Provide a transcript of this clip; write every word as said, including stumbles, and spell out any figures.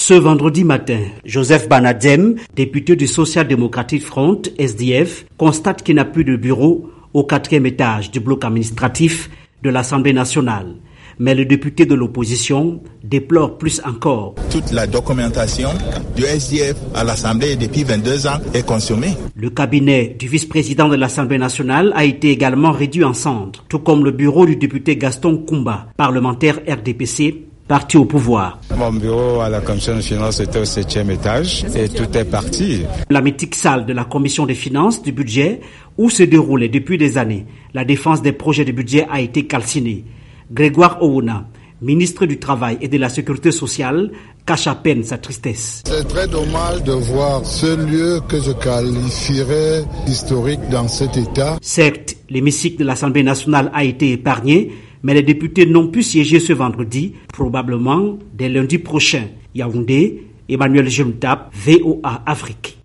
Ce vendredi matin, Joseph Banadzem, député du Social Democratic Front, S D F, constate qu'il n'y a plus de bureau au quatrième étage du bloc administratif de l'Assemblée nationale. Mais le député de l'opposition déplore plus encore. Toute la documentation du S D F à l'Assemblée depuis vingt-deux ans est consommée. Le cabinet du vice-président de l'Assemblée nationale a été également réduit en cendres, tout comme le bureau du député Gaston Koumba, parlementaire R D P C, parti au pouvoir. Mon bureau à la commission des finances était au septième étage et tout est parti. La mythique salle de la commission des finances du budget, où se déroulait depuis des années la défense des projets de budget, a été calcinée. Grégoire Ouna, ministre du Travail et de la Sécurité sociale, cache à peine sa tristesse. C'est très dommage de voir ce lieu que je qualifierais historique dans cet état. Certes, l'hémicycle de l'Assemblée nationale a été épargné, mais les députés n'ont pu siéger ce vendredi, probablement dès lundi prochain. Yaoundé, Emmanuel Jemoutap, V O A Afrique.